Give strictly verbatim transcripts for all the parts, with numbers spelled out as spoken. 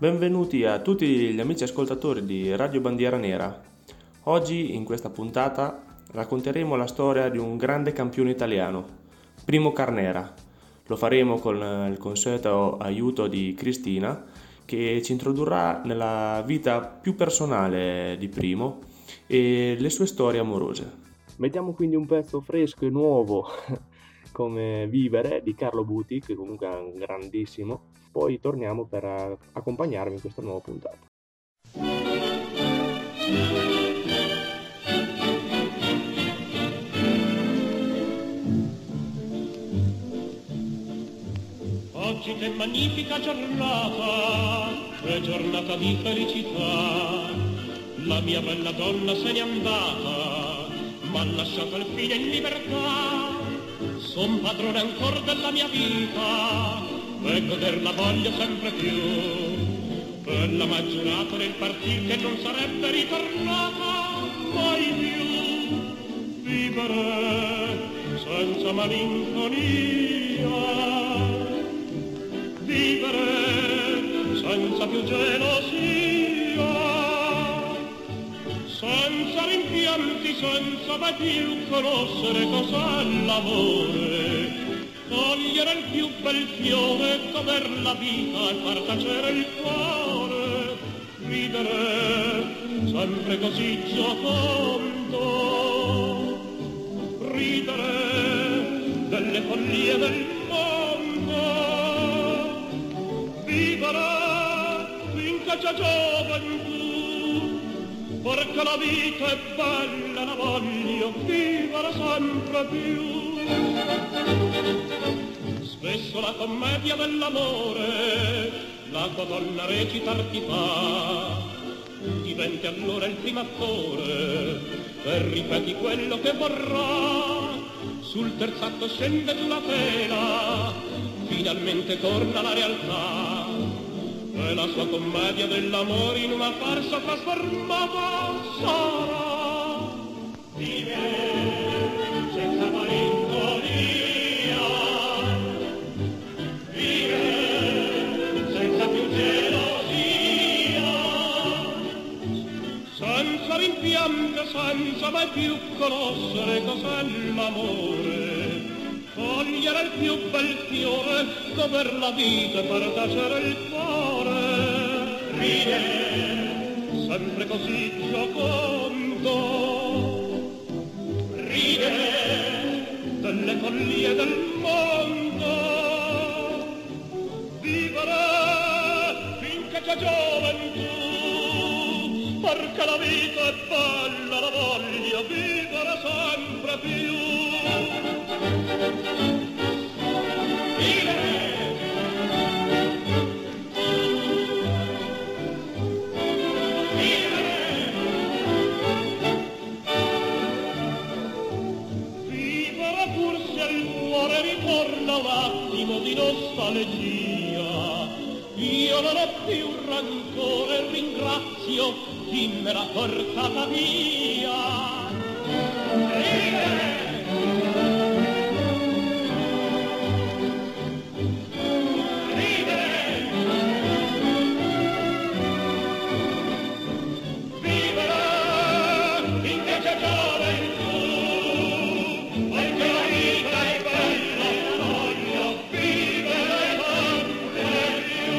Benvenuti a tutti gli amici ascoltatori di Radio Bandiera Nera. Oggi in questa puntata racconteremo la storia di un grande campione italiano, Primo Carnera. Lo faremo con il consueto aiuto di Cristina, che ci introdurrà nella vita più personale di Primo e le sue storie amorose. Mettiamo quindi un pezzo fresco e nuovo come Vivere di Carlo Buti, che comunque è un grandissimo. Poi torniamo per accompagnarvi in questa nuova puntata. Oggi che magnifica giornata, è giornata di felicità. La mia bella donna se n'è andata, m'ha lasciato il figlio in libertà. Son padrone ancora della mia vita e goderla voglio sempre più. Quella m'ha giurato nel partir che non sarebbe ritornata mai più. Vivere senza malinconia, vivere senza più gelosia, senza rimpianti, senza mai più conoscere cos'è l'amore. Cogliere il più bel fiore, goder la vita e far tacere il cuore, ridere sempre così giocondo, ridere delle follie del mondo, vivere finché c'è gioventù, perché la vita è bella, la voglio vivere sempre più. Spesso la commedia dell'amore la tua donna recitar ti fa, diventi allora il primo attore e ripeti quello che vorrà. Sul terzo atto scende giù la tela, finalmente torna la realtà e la sua commedia dell'amore in una farsa trasformata sarà. Vive senza malinconia, senza rimpianto, senza mai più conoscere cos'è l'amore, cogliere il più bel fiore, goder la vita per tacere il cuore, ridere sempre così giocondo, ridere delle follie del mondo, vivere finché c'è gioventù, perché la vita è bella, la voglio vivere sempre più. Vivere, vivere, vivere pur se il cuore ritorna un attimo di nostalgia. Io non ho più rancore, ringrazio chi me l'ha portata via. Vivere, vivere, vivere, finché c'è gioventù, perché la vita è bella, voglio vivere sempre più.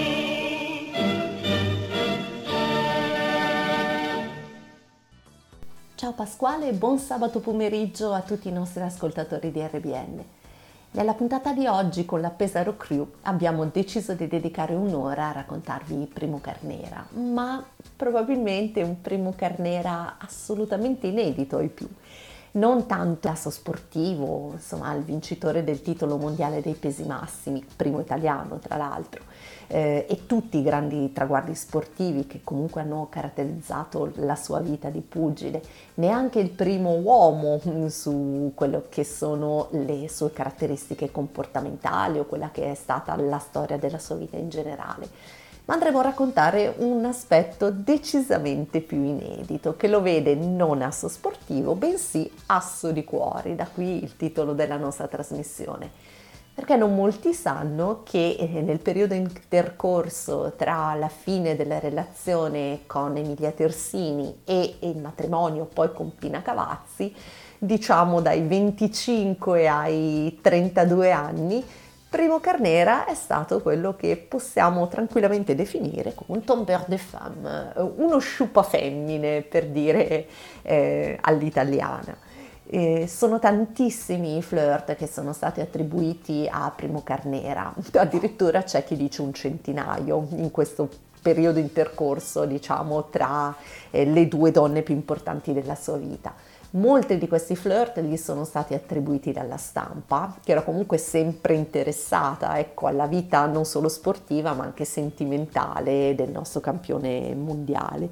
Ciao Pasquale e buon sabato pomeriggio a tutti i nostri ascoltatori di R B N. Nella puntata di oggi con la Pesaro Crew abbiamo deciso di dedicare un'ora a raccontarvi Primo Carnera, ma probabilmente un Primo Carnera assolutamente inedito ai più. Non tanto l'asso sportivo, insomma il vincitore del titolo mondiale dei pesi massimi, primo italiano tra l'altro, eh, e tutti i grandi traguardi sportivi che comunque hanno caratterizzato la sua vita di pugile, neanche il primo uomo su quello che sono le sue caratteristiche comportamentali o quella che è stata la storia della sua vita in generale. Ma andremo a raccontare un aspetto decisamente più inedito, che lo vede non asso sportivo, bensì asso di cuori, da qui il titolo della nostra trasmissione. Perché non molti sanno che eh, nel periodo intercorso tra la fine della relazione con Emilia Terzini e il matrimonio poi con Pina Cavazzi, diciamo dai venticinque ai trentadue anni, Primo Carnera è stato quello che possiamo tranquillamente definire come un tombeur de femme, uno sciupafemmine per dire eh, all'italiana. Eh, sono tantissimi i flirt che sono stati attribuiti a Primo Carnera, addirittura c'è chi dice un centinaio in questo periodo intercorso, diciamo, tra eh, le due donne più importanti della sua vita. Molti di questi flirt gli sono stati attribuiti dalla stampa, che era comunque sempre interessata, ecco, alla vita non solo sportiva ma anche sentimentale del nostro campione mondiale.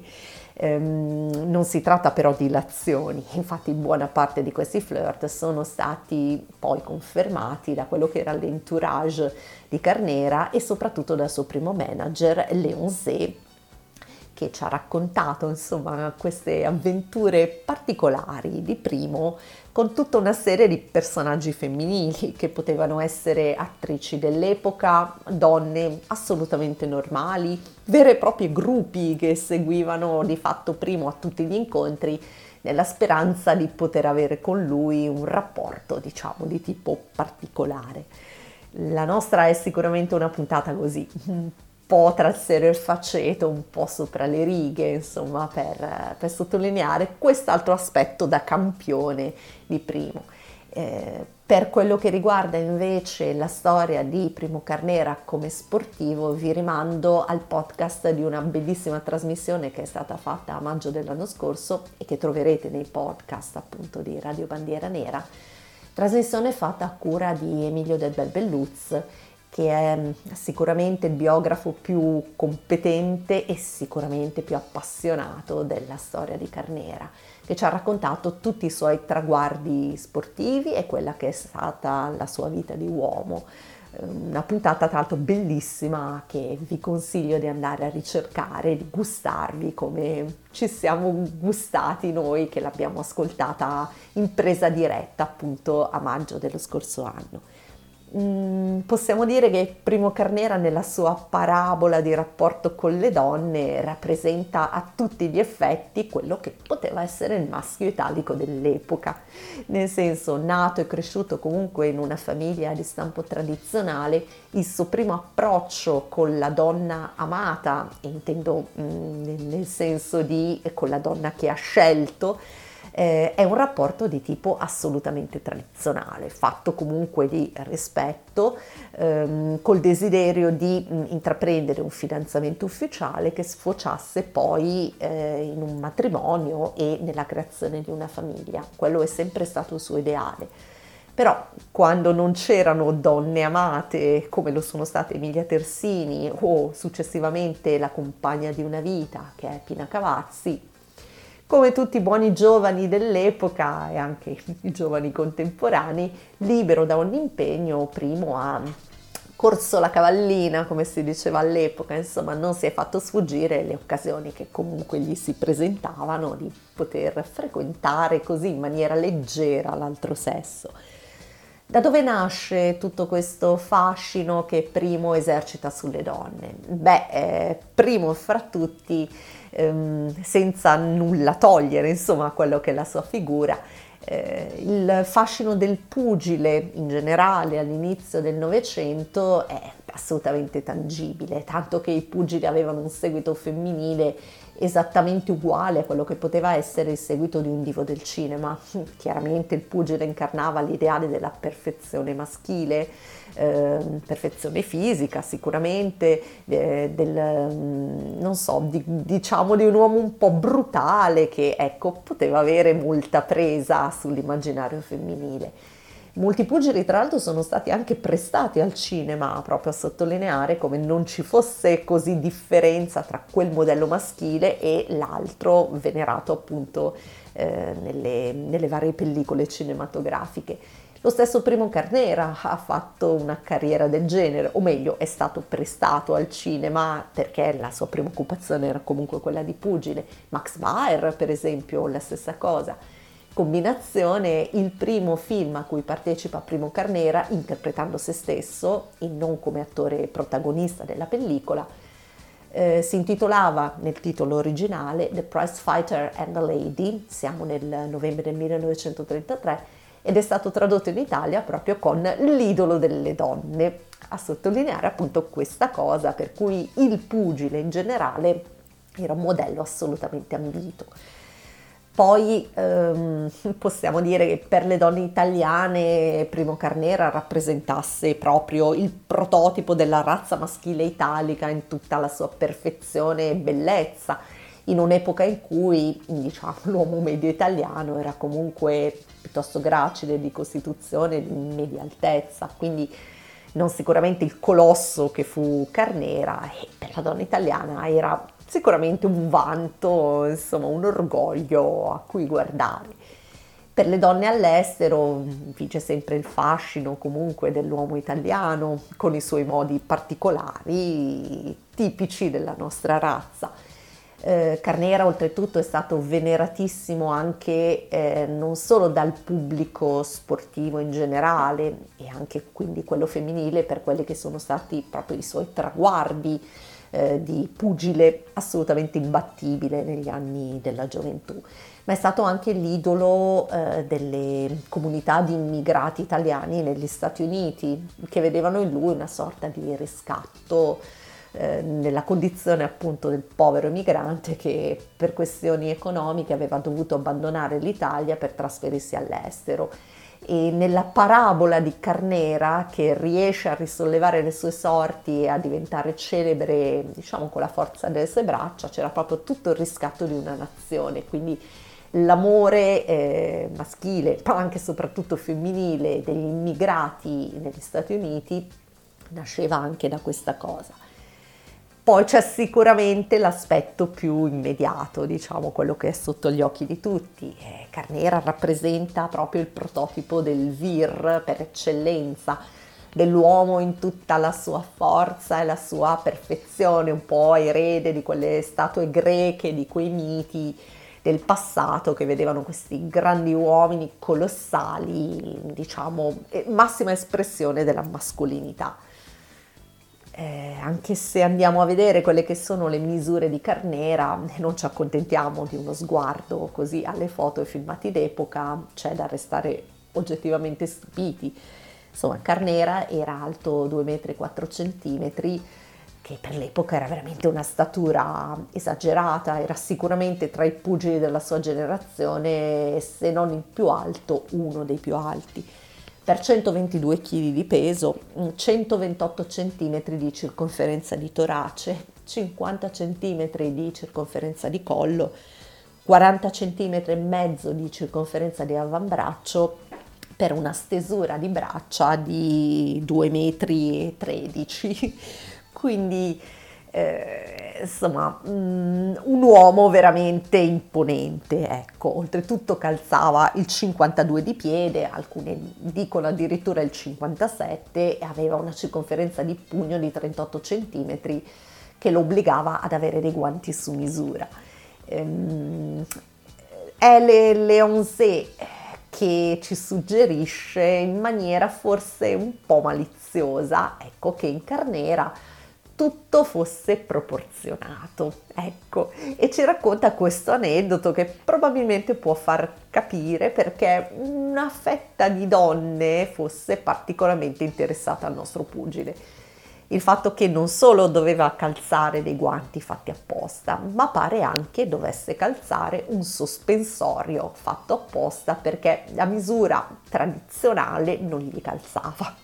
Ehm, non si tratta però di ilazioni, infatti buona parte di questi flirt sono stati poi confermati da quello che era l'entourage di Carnera e soprattutto dal suo primo manager Léon Zé, che ci ha raccontato insomma queste avventure particolari di Primo con tutta una serie di personaggi femminili che potevano essere attrici dell'epoca, donne assolutamente normali, vere e proprie gruppi che seguivano di fatto Primo a tutti gli incontri nella speranza di poter avere con lui un rapporto, diciamo, di tipo particolare. La nostra è sicuramente una puntata così, un po' tra il serio e il faceto, un po' sopra le righe, insomma, per, per sottolineare quest'altro aspetto da campione di Primo. Eh, per quello che riguarda invece la storia di Primo Carnera come sportivo, vi rimando al podcast di una bellissima trasmissione che è stata fatta a maggio dell'anno scorso e che troverete nei podcast appunto di Radio Bandiera Nera, trasmissione fatta a cura di Emilio Del Bel Belluz, che è sicuramente il biografo più competente e sicuramente più appassionato della storia di Carnera, che ci ha raccontato tutti i suoi traguardi sportivi e quella che è stata la sua vita di uomo. Una puntata tra l'altro bellissima che vi consiglio di andare a ricercare, di gustarvi come ci siamo gustati noi che l'abbiamo ascoltata in presa diretta appunto a maggio dello scorso anno. Mm, possiamo dire che Primo Carnera nella sua parabola di rapporto con le donne rappresenta a tutti gli effetti quello che poteva essere il maschio italico dell'epoca, nel senso nato e cresciuto comunque in una famiglia di stampo tradizionale, il suo primo approccio con la donna amata, intendo mm, nel senso di con la donna che ha scelto, Eh, è un rapporto di tipo assolutamente tradizionale, fatto comunque di rispetto, ehm, col desiderio di mh, intraprendere un fidanzamento ufficiale che sfociasse poi eh, in un matrimonio e nella creazione di una famiglia. Quello è sempre stato il suo ideale. Però quando non c'erano donne amate come lo sono state Emilia Terzini o successivamente la compagna di una vita che è Pina Cavazzi, come tutti i buoni giovani dell'epoca e anche i giovani contemporanei, libero da ogni impegno, Primo ha corso la cavallina, come si diceva all'epoca, insomma non si è fatto sfuggire le occasioni che comunque gli si presentavano di poter frequentare così in maniera leggera l'altro sesso. Da dove nasce tutto questo fascino che Primo esercita sulle donne? Beh, eh, primo fra tutti, ehm, senza nulla togliere, insomma, a quello che è la sua figura, eh, il fascino del pugile in generale all'inizio del Novecento è assolutamente tangibile, tanto che i pugili avevano un seguito femminile esattamente uguale a quello che poteva essere il seguito di un divo del cinema. Chiaramente il pugile incarnava l'ideale della perfezione maschile, eh, perfezione fisica sicuramente, eh, del, non so, di, diciamo di un uomo un po' brutale che ecco poteva avere molta presa sull'immaginario femminile. Molti pugili tra l'altro sono stati anche prestati al cinema proprio a sottolineare come non ci fosse così differenza tra quel modello maschile e l'altro venerato appunto eh, nelle, nelle varie pellicole cinematografiche. Lo stesso Primo Carnera ha fatto una carriera del genere, o meglio è stato prestato al cinema perché la sua prima occupazione era comunque quella di pugile. Max Baer per esempio la stessa cosa. combinazione il primo film a cui partecipa Primo Carnera interpretando se stesso e non come attore protagonista della pellicola. Eh, si intitolava nel titolo originale The Prize Fighter and the Lady, siamo nel novembre del millenovecentotrentatré, ed è stato tradotto in Italia proprio con L'idolo delle donne, a sottolineare appunto questa cosa, per cui il pugile in generale era un modello assolutamente ambito. Poi ehm, possiamo dire che per le donne italiane Primo Carnera rappresentasse proprio il prototipo della razza maschile italica in tutta la sua perfezione e bellezza, in un'epoca in cui, diciamo, l'uomo medio italiano era comunque piuttosto gracile di costituzione, di media altezza, quindi non sicuramente il colosso che fu Carnera, e per la donna italiana era sicuramente un vanto, insomma un orgoglio a cui guardare. Per le donne all'estero vige sempre il fascino comunque dell'uomo italiano, con i suoi modi particolari, tipici della nostra razza. Eh, Carnera oltretutto è stato veneratissimo anche eh, non solo dal pubblico sportivo in generale, e anche quindi quello femminile, per quelli che sono stati proprio i suoi traguardi eh, di pugile assolutamente imbattibile negli anni della gioventù, ma è stato anche l'idolo eh, delle comunità di immigrati italiani negli Stati Uniti, che vedevano in lui una sorta di riscatto nella condizione appunto del povero emigrante che per questioni economiche aveva dovuto abbandonare l'Italia per trasferirsi all'estero. E nella parabola di Carnera, che riesce a risollevare le sue sorti e a diventare celebre, diciamo, con la forza delle sue braccia, c'era proprio tutto il riscatto di una nazione, quindi l'amore eh, maschile, ma anche e soprattutto femminile degli immigrati negli Stati Uniti nasceva anche da questa cosa. Poi c'è sicuramente l'aspetto più immediato, diciamo quello che è sotto gli occhi di tutti. Eh, Carnera rappresenta proprio il prototipo del vir per eccellenza, dell'uomo in tutta la sua forza e la sua perfezione, un po' erede di quelle statue greche, di quei miti del passato che vedevano questi grandi uomini colossali, diciamo, massima espressione della mascolinità. Eh, anche se andiamo a vedere quelle che sono le misure di Carnera, non ci accontentiamo di uno sguardo così alle foto e filmati d'epoca, c'è da restare oggettivamente stupiti. Insomma, Carnera era alto due metri e quattro centimetri, che per l'epoca era veramente una statura esagerata, era sicuramente tra i pugili della sua generazione, se non il più alto, uno dei più alti. Per centoventidue chili di peso, centoventotto centimetri di circonferenza di torace, cinquanta centimetri di circonferenza di collo, quaranta centimetri e mezzo di circonferenza di avambraccio, per una stesura di braccia di due metri e tredici. Quindi eh, insomma um, un uomo veramente imponente, ecco. Oltretutto calzava il cinquantadue di piede, alcuni dicono addirittura il cinquantasette, e aveva una circonferenza di pugno di trentotto centimetri che lo obbligava ad avere dei guanti su misura. Um, è le Leonce che ci suggerisce in maniera forse un po' maliziosa, ecco, che in Carnera tutto fosse proporzionato, ecco, e ci racconta questo aneddoto che probabilmente può far capire perché una fetta di donne fosse particolarmente interessata al nostro pugile. Il fatto che non solo doveva calzare dei guanti fatti apposta, ma pare anche dovesse calzare un sospensorio fatto apposta perché la misura tradizionale non gli calzava.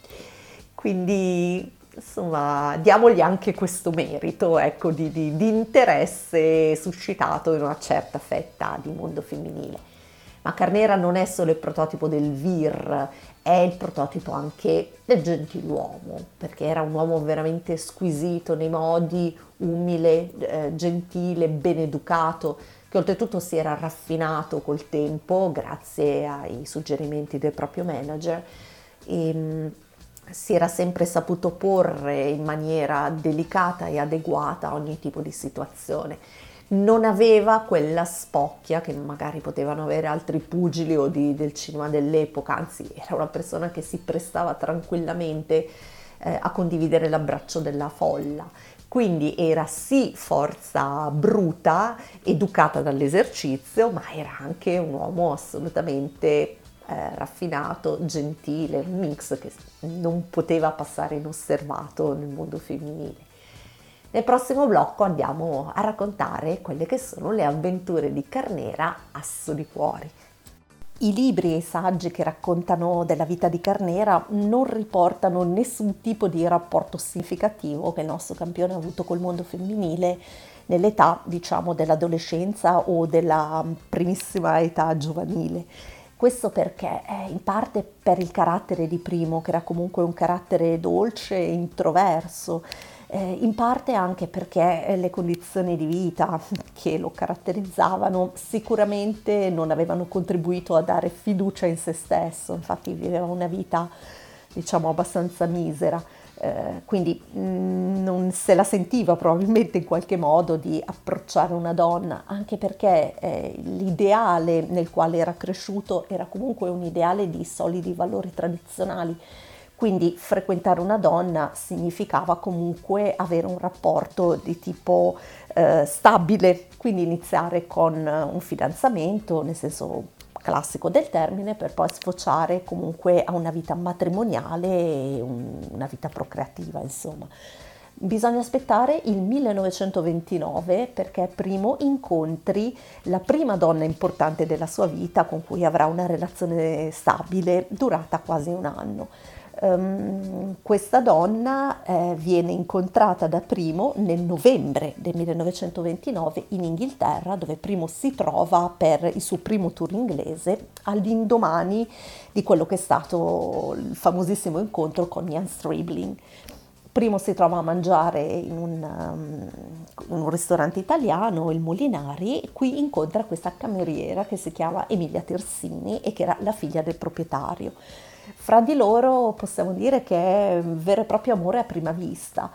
Quindi insomma, diamogli anche questo merito, ecco, di, di, di interesse suscitato in una certa fetta di mondo femminile. Ma Carnera non è solo il prototipo del vir, è il prototipo anche del gentiluomo, perché era un uomo veramente squisito nei modi, umile, eh, gentile, ben educato, che oltretutto si era raffinato col tempo grazie ai suggerimenti del proprio manager. E, si era sempre saputo porre in maniera delicata e adeguata a ogni tipo di situazione. non aveva quella spocchia che magari potevano avere altri pugili o di, del cinema dell'epoca, anzi era una persona che si prestava tranquillamente eh, a condividere l'abbraccio della folla. Quindi era sì forza bruta, educata dall'esercizio, ma era anche un uomo assolutamente eh, raffinato, gentile, un mix che non poteva passare inosservato nel mondo femminile. Nel prossimo blocco andiamo a raccontare quelle che sono le avventure di Carnera Asso di Cuori. I libri e i saggi che raccontano della vita di Carnera non riportano nessun tipo di rapporto significativo che il nostro campione ha avuto col mondo femminile nell'età, diciamo, dell'adolescenza o della primissima età giovanile. Questo perché eh, in parte per il carattere di Primo, che era comunque un carattere dolce e introverso, Eh, in parte anche perché le condizioni di vita che lo caratterizzavano sicuramente non avevano contribuito a dare fiducia in se stesso, infatti viveva una vita diciamo abbastanza misera, eh, quindi mh, non se la sentiva probabilmente in qualche modo di approcciare una donna, anche perché eh, l'ideale nel quale era cresciuto era comunque un ideale di solidi valori tradizionali. Quindi frequentare una donna significava comunque avere un rapporto di tipo eh, stabile, quindi iniziare con un fidanzamento, nel senso classico del termine, per poi sfociare comunque a una vita matrimoniale e un, una vita procreativa, insomma. Bisogna aspettare il millenovecentoventinove perché Primo incontri la prima donna importante della sua vita con cui avrà una relazione stabile durata quasi un anno. Um, questa donna eh, viene incontrata da Primo nel novembre del millenovecentoventinove in Inghilterra, dove Primo si trova per il suo primo tour inglese all'indomani di quello che è stato il famosissimo incontro con Ian Stribling. Primo si trova a mangiare in un, um, in un ristorante italiano, il Molinari, e qui incontra questa cameriera che si chiama Emilia Tersini e che era la figlia del proprietario. Fra di loro possiamo dire che è un vero e proprio amore a prima vista.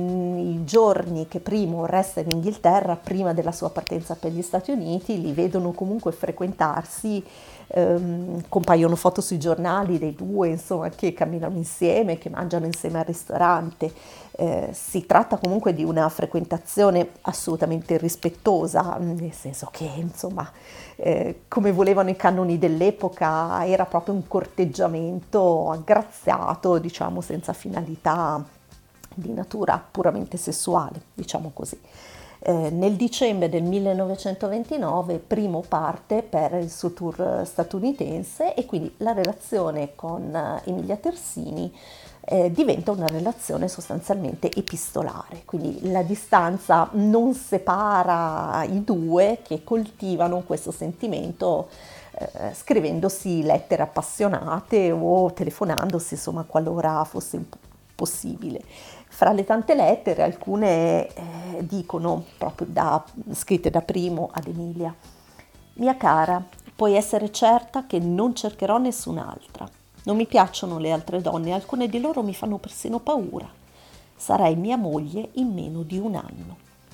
I giorni che Primo resta in Inghilterra prima della sua partenza per gli Stati Uniti li vedono comunque frequentarsi, ehm, compaiono foto sui giornali dei due, insomma, che camminano insieme, che mangiano insieme al ristorante. Eh, si tratta comunque di una frequentazione assolutamente rispettosa, nel senso che, insomma, eh, come volevano i canoni dell'epoca, era proprio un corteggiamento aggraziato, diciamo, senza finalità di natura puramente sessuale, diciamo così. Eh, nel dicembre del millenovecentoventinove Primo parte per il suo tour statunitense e quindi la relazione con Emilia Tersini eh, diventa una relazione sostanzialmente epistolare, quindi la distanza non separa i due che coltivano questo sentimento eh, scrivendosi lettere appassionate o telefonandosi, insomma, qualora fosse possibile. Fra le tante lettere, alcune eh, dicono, proprio da, scritte da Primo ad Emilia: mia cara, puoi essere certa che non cercherò nessun'altra. Non mi piacciono le altre donne, alcune di loro mi fanno persino paura. Sarai mia moglie in meno di un anno.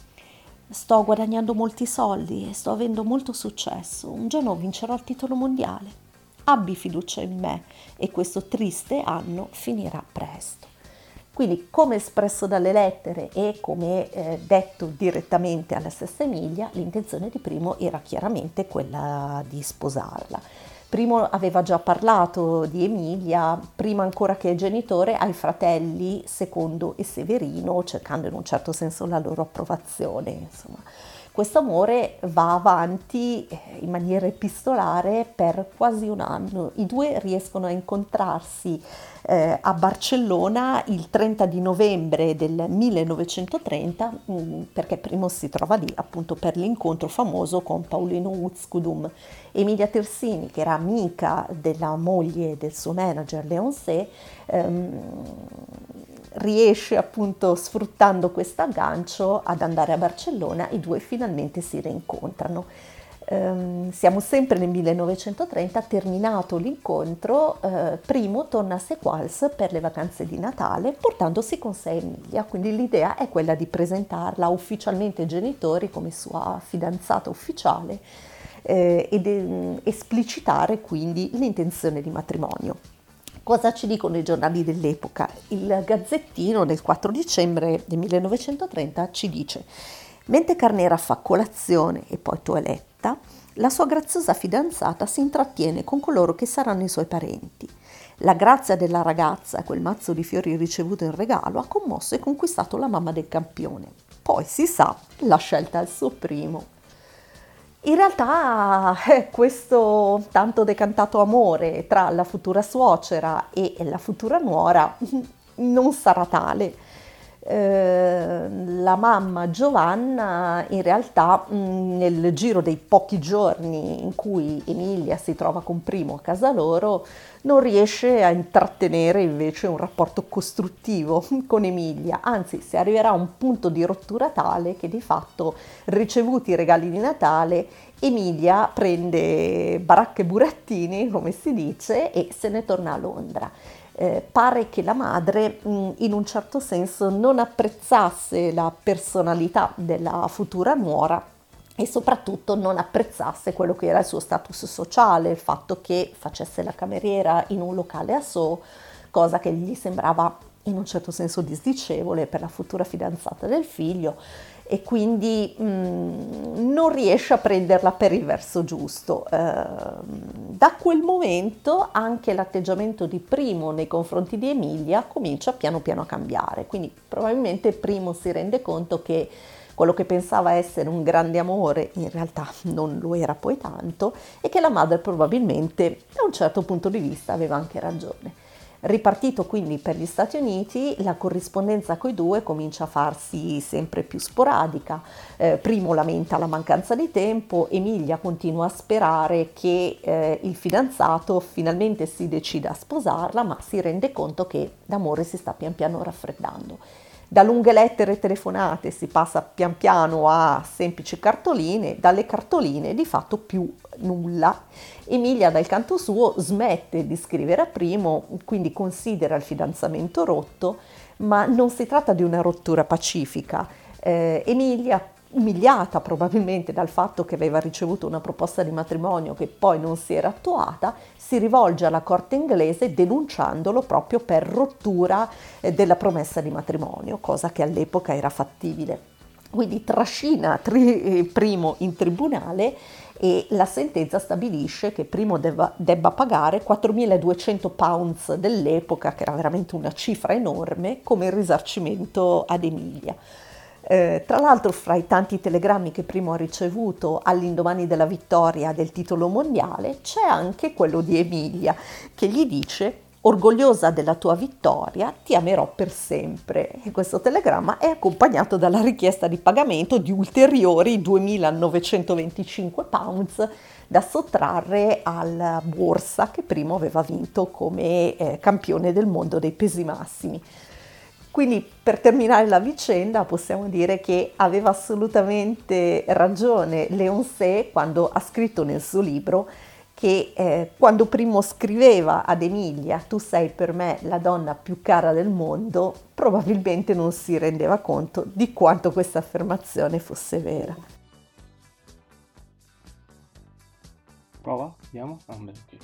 Sto guadagnando molti soldi e sto avendo molto successo. Un giorno vincerò il titolo mondiale. Abbi fiducia in me e questo triste anno finirà presto. Quindi, come espresso dalle lettere e come eh, detto direttamente alla stessa Emilia, l'intenzione di Primo era chiaramente quella di sposarla. Primo aveva già parlato di Emilia, prima ancora che ai genitori, ai fratelli Secondo e Severino, cercando in un certo senso la loro approvazione. Insomma, questo amore va avanti in maniera epistolare per quasi un anno. I due riescono a incontrarsi eh, a Barcellona il trenta di novembre del millenovecentotrenta, mh, perché Primo si trova lì appunto per l'incontro famoso con Paolino Uzcudum. Emilia Tersini, che era amica della moglie del suo manager Leoncé, ehm, riesce appunto, sfruttando questo aggancio, ad andare a Barcellona. I due finalmente si rincontrano. Ehm, siamo sempre nel millenovecentotrenta, terminato l'incontro, eh, Primo torna a Sequals per le vacanze di Natale portandosi con sé Emilia, quindi l'idea è quella di presentarla ufficialmente ai genitori come sua fidanzata ufficiale eh, ed eh, esplicitare quindi l'intenzione di matrimonio. Cosa ci dicono i giornali dell'epoca? Il Gazzettino del quattro dicembre del millenovecentotrenta ci dice: mentre Carnera fa colazione e poi toeletta, la sua graziosa fidanzata si intrattiene con coloro che saranno i suoi parenti. La grazia della ragazza e quel mazzo di fiori ricevuto in regalo ha commosso e conquistato la mamma del campione. Poi si sa, la scelta al suo primo. In realtà eh, questo tanto decantato amore tra la futura suocera e la futura nuora non sarà tale. Eh, la mamma Giovanna in realtà mh, nel giro dei pochi giorni in cui Emilia si trova con Primo a casa loro non riesce a intrattenere invece un rapporto costruttivo con Emilia, anzi si arriverà a un punto di rottura tale che di fatto, ricevuti i regali di Natale, Emilia prende baracca e burattini, come si dice, e se ne torna a Londra. Eh, pare che la madre mh, in un certo senso non apprezzasse la personalità della futura nuora e soprattutto non apprezzasse quello che era il suo status sociale, il fatto che facesse la cameriera in un locale a So, cosa che gli sembrava in un certo senso disdicevole per la futura fidanzata del figlio, e quindi mh, non riesce a prenderla per il verso giusto. Eh, da quel momento anche l'atteggiamento di Primo nei confronti di Emilia comincia piano piano a cambiare, quindi probabilmente Primo si rende conto che quello che pensava essere un grande amore in realtà non lo era poi tanto e che la madre probabilmente da un certo punto di vista aveva anche ragione. Ripartito quindi per gli Stati Uniti, la corrispondenza coi due comincia a farsi sempre più sporadica. Eh, Primo lamenta la mancanza di tempo, Emilia continua a sperare che eh, il fidanzato finalmente si decida a sposarla, ma si rende conto che l'amore si sta pian piano raffreddando. Da lunghe lettere e telefonate si passa pian piano a semplici cartoline, dalle cartoline di fatto più nulla. Emilia dal canto suo smette di scrivere a Primo, quindi considera il fidanzamento rotto, ma non si tratta di una rottura pacifica. Eh, Emilia, umiliata probabilmente dal fatto che aveva ricevuto una proposta di matrimonio che poi non si era attuata, si rivolge alla corte inglese denunciandolo proprio per rottura eh, della promessa di matrimonio, cosa che all'epoca era fattibile. Quindi trascina tri- Primo in tribunale e la sentenza stabilisce che Primo debba, debba pagare quattromiladuecento pounds dell'epoca, che era veramente una cifra enorme, come risarcimento ad Emilia. Eh, tra l'altro, fra i tanti telegrammi che Primo ha ricevuto all'indomani della vittoria del titolo mondiale, c'è anche quello di Emilia, che gli dice: orgogliosa della tua vittoria, ti amerò per sempre. E questo telegramma è accompagnato dalla richiesta di pagamento di ulteriori duemilanovecentoventicinque pounds da sottrarre alla borsa che Primo aveva vinto come eh, campione del mondo dei pesi massimi. Quindi, per terminare la vicenda, possiamo dire che aveva assolutamente ragione Leoncé quando ha scritto nel suo libro che eh, quando Primo scriveva ad Emilia "tu sei per me la donna più cara del mondo", probabilmente non si rendeva conto di quanto questa affermazione fosse vera. Prova, vediamo. Ah, beh, ok.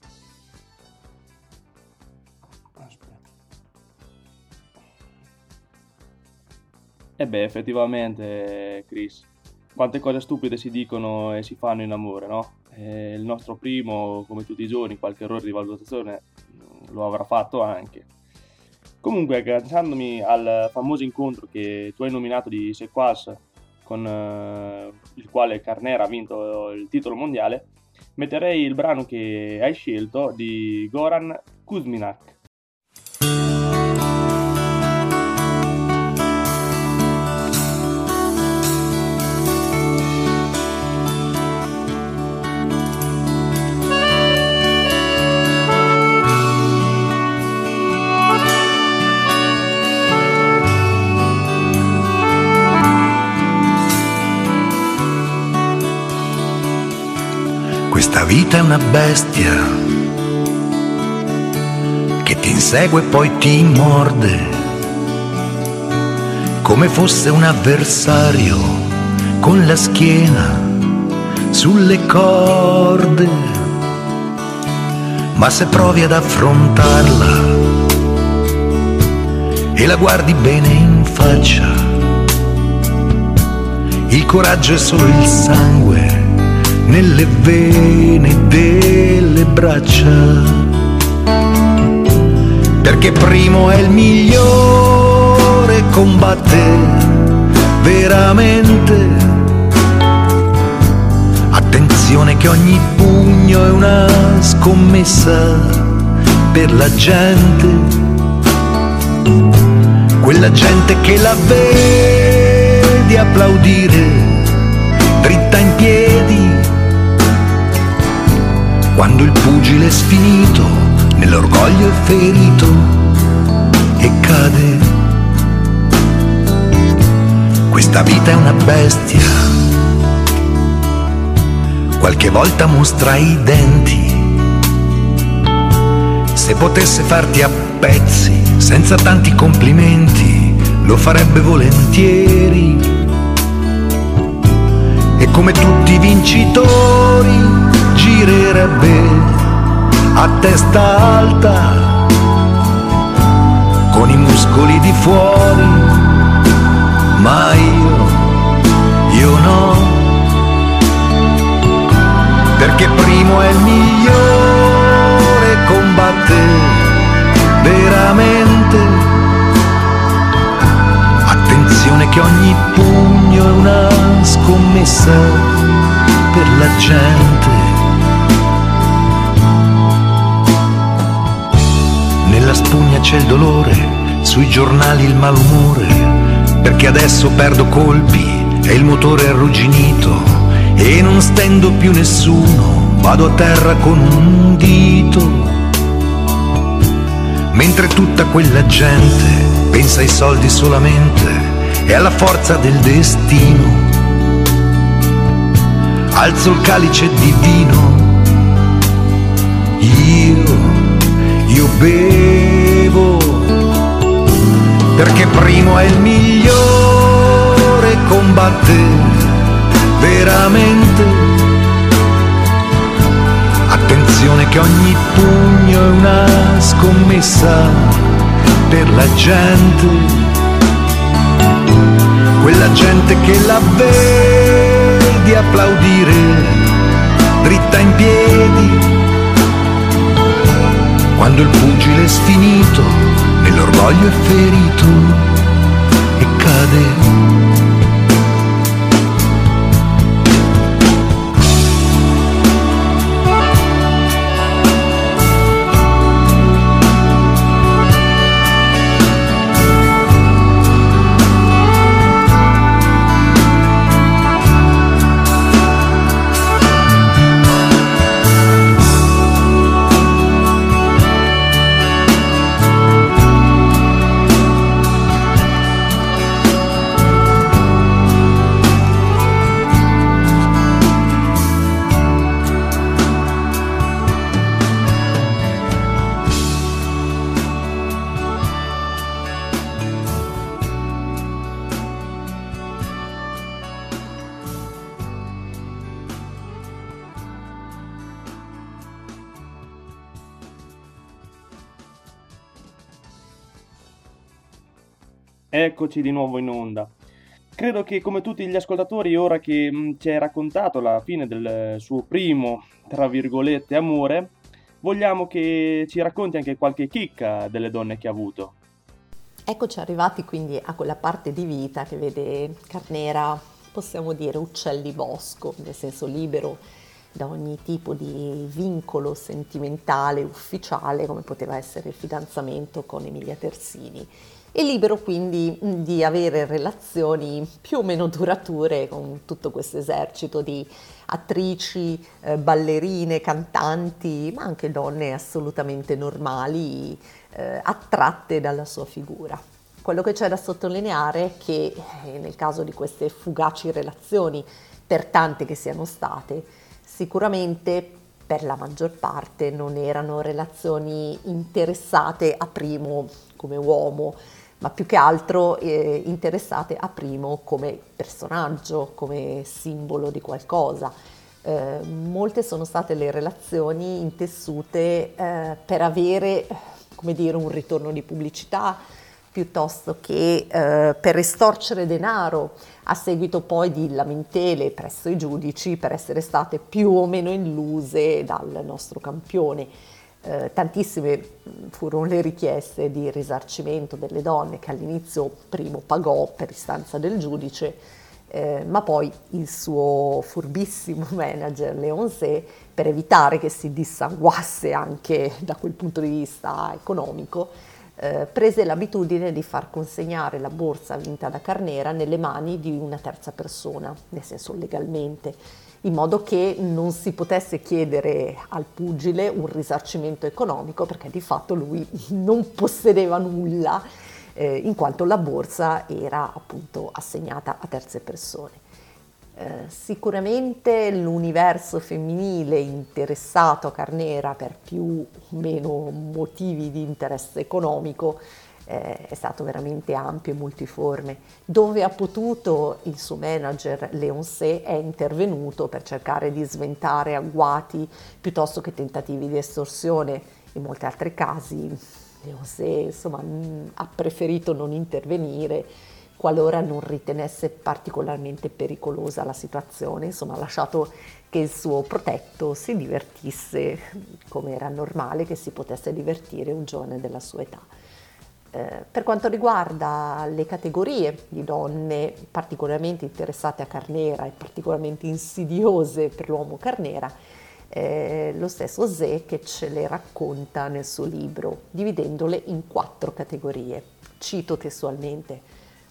Aspetta. E beh, effettivamente, Chris, quante cose stupide si dicono e si fanno in amore, no? Eh, il nostro Primo, come tutti i giorni, qualche errore di valutazione lo avrà fatto anche. Comunque, agganciandomi al famoso incontro che tu hai nominato di Sequals, con eh, il quale Carnera ha vinto il titolo mondiale, metterei il brano che hai scelto di Goran Kuzminak. vita è una bestia che ti insegue e poi ti morde, come fosse un avversario con la schiena sulle corde. Ma se provi ad affrontarla e la guardi bene in faccia, il coraggio è solo il sangue nelle vene delle braccia, perché primo è il migliore, combatte veramente. Attenzione che ogni pugno è una scommessa per la gente, quella gente che la vedi applaudire dritta in piedi quando il pugile è sfinito, nell'orgoglio è ferito e cade. Questa vita è una bestia, qualche volta mostra i denti, se potesse farti a pezzi senza tanti complimenti lo farebbe volentieri, e come tutti i vincitori girerebbe a testa alta con i muscoli di fuori, ma io, io no, perché primo è il migliore, combatte veramente. Attenzione che ogni pugno è una scommessa per la gente. Nella spugna c'è il dolore, sui giornali il malumore, perché adesso perdo colpi e il motore è arrugginito e non stendo più nessuno, vado a terra con un dito, mentre tutta quella gente pensa ai soldi solamente e alla forza del destino. Alzo il calice di vino, io, io bevo, perché primo è il migliore, combatte veramente. Attenzione che ogni pugno è una scommessa per la gente, quella gente che la vedi applaudire dritta in piedi quando il pugile è sfinito, nell'orgoglio è ferito e cade. Eccoci di nuovo in onda. Credo che come tutti gli ascoltatori, ora che mh, ci hai raccontato la fine del suo primo, tra virgolette, amore, vogliamo che ci racconti anche qualche chicca delle donne che ha avuto. Eccoci arrivati quindi a quella parte di vita che vede Carnera, possiamo dire, uccel di bosco, nel senso libero da ogni tipo di vincolo sentimentale, ufficiale, come poteva essere il fidanzamento con Emilia Terzini. E libero quindi di avere relazioni più o meno durature con tutto questo esercito di attrici, eh, ballerine, cantanti, ma anche donne assolutamente normali, eh, attratte dalla sua figura. Quello che c'è da sottolineare è che eh, nel caso di queste fugaci relazioni, per tante che siano state, sicuramente per la maggior parte non erano relazioni interessate a Primo come uomo, ma più che altro eh, interessate a Primo come personaggio, come simbolo di qualcosa. Eh, molte sono state le relazioni intessute eh, per avere, come dire, un ritorno di pubblicità, piuttosto che eh, per estorcere denaro, a seguito poi di lamentele presso i giudici per essere state più o meno illuse dal nostro campione. Eh, tantissime furono le richieste di risarcimento delle donne che all'inizio Primo pagò per istanza del giudice, eh, ma poi il suo furbissimo manager Leoncé, per evitare che si dissanguasse anche da quel punto di vista economico, Eh, prese l'abitudine di far consegnare la borsa vinta da Carnera nelle mani di una terza persona, nel senso legalmente, in modo che non si potesse chiedere al pugile un risarcimento economico, perché di fatto lui non possedeva nulla, eh, in quanto la borsa era appunto assegnata a terze persone. Eh, sicuramente l'universo femminile interessato a Carnera per più o meno motivi di interesse economico eh, è stato veramente ampio e multiforme. Dove ha potuto, il suo manager Leoncé è intervenuto per cercare di sventare agguati piuttosto che tentativi di estorsione. In molti altri casi Leoncé insomma ha preferito non intervenire qualora non ritenesse particolarmente pericolosa la situazione, insomma ha lasciato che il suo protetto si divertisse come era normale che si potesse divertire un giovane della sua età. Eh, per quanto riguarda le categorie di donne particolarmente interessate a Carnera e particolarmente insidiose per l'uomo Carnera, eh, lo stesso Zé che ce le racconta nel suo libro, dividendole in quattro categorie. Cito testualmente: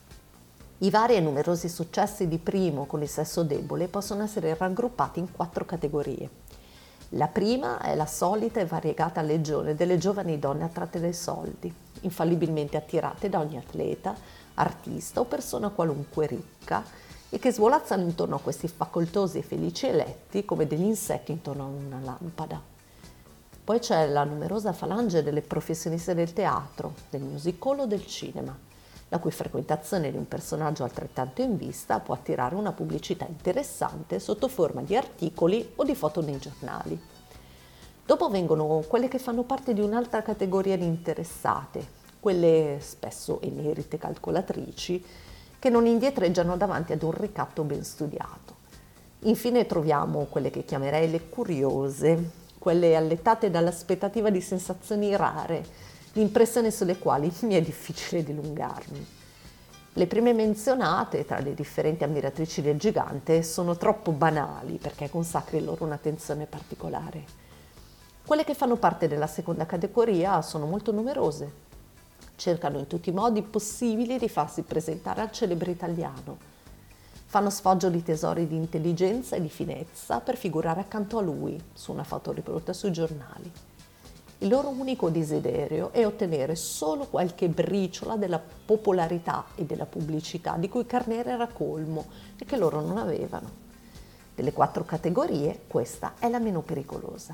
i vari e numerosi successi di Primo con il sesso debole possono essere raggruppati in quattro categorie. La prima è la solita e variegata legione delle giovani donne attratte dai soldi, infallibilmente attirate da ogni atleta, artista o persona qualunque ricca, e che svolazzano intorno a questi facoltosi e felici eletti come degli insetti intorno a una lampada. Poi c'è la numerosa falange delle professioniste del teatro, del musical o del cinema, la cui frequentazione di un personaggio altrettanto in vista può attirare una pubblicità interessante sotto forma di articoli o di foto nei giornali. Dopo vengono quelle che fanno parte di un'altra categoria di interessate, quelle spesso emerite calcolatrici, che non indietreggiano davanti ad un ricatto ben studiato. Infine troviamo quelle che chiamerei le curiose, quelle allettate dall'aspettativa di sensazioni rare, l'impressione sulle quali mi è difficile dilungarmi. Le prime menzionate, tra le differenti ammiratrici del gigante, sono troppo banali perché consacri loro un'attenzione particolare. Quelle che fanno parte della seconda categoria sono molto numerose. Cercano in tutti i modi possibili di farsi presentare al celebre italiano. Fanno sfoggio di tesori di intelligenza e di finezza per figurare accanto a lui su una foto riprodotta sui giornali. Il loro unico desiderio è ottenere solo qualche briciola della popolarità e della pubblicità di cui Carnera era colmo e che loro non avevano. Delle quattro categorie, questa è la meno pericolosa.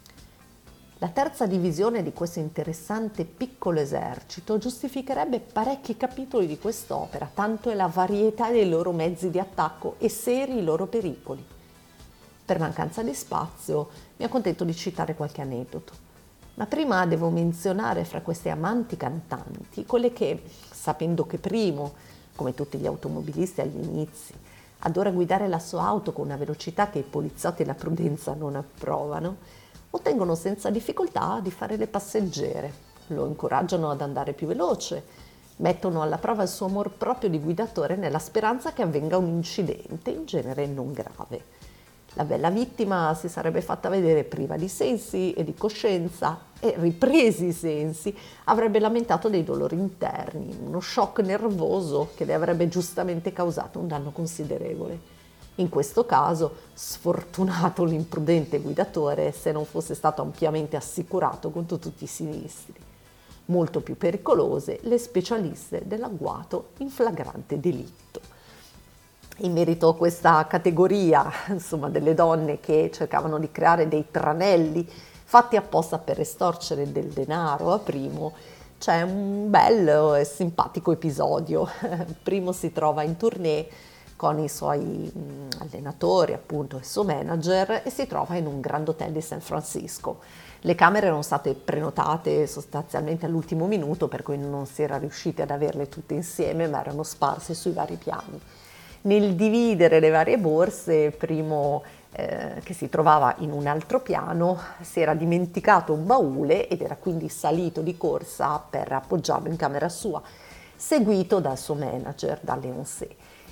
La terza divisione di questo interessante piccolo esercito giustificherebbe parecchi capitoli di quest'opera, tanto è la varietà dei loro mezzi di attacco e seri i loro pericoli. Per mancanza di spazio mi accontento di citare qualche aneddoto. Ma prima devo menzionare fra queste amanti cantanti quelle che, sapendo che Primo, come tutti gli automobilisti agli inizi, adora guidare la sua auto con una velocità che i poliziotti e la prudenza non approvano, ottengono senza difficoltà di fare le passeggere, lo incoraggiano ad andare più veloce, mettono alla prova il suo amor proprio di guidatore nella speranza che avvenga un incidente, in genere non grave. La bella vittima si sarebbe fatta vedere priva di sensi e di coscienza e, ripresi i sensi, avrebbe lamentato dei dolori interni, uno shock nervoso che le avrebbe giustamente causato un danno considerevole. In questo caso, sfortunato l'imprudente guidatore se non fosse stato ampiamente assicurato contro tutti i sinistri. Molto più pericolose le specialiste dell'agguato in flagrante delitto. in merito a questa categoria, insomma, delle donne che cercavano di creare dei tranelli fatti apposta per estorcere del denaro a Primo, c'è un bello e simpatico episodio. Primo si trova in tournée con i suoi allenatori, appunto, il suo manager, e si trova in un Grand Hotel di San Francisco. Le camere erano state prenotate sostanzialmente all'ultimo minuto, per cui non si era riusciti ad averle tutte insieme, ma erano sparse sui vari piani. Nel dividere le varie borse, Primo, eh, che si trovava in un altro piano, si era dimenticato un baule ed era quindi salito di corsa per appoggiarlo in camera sua, seguito dal suo manager, da Leoncé.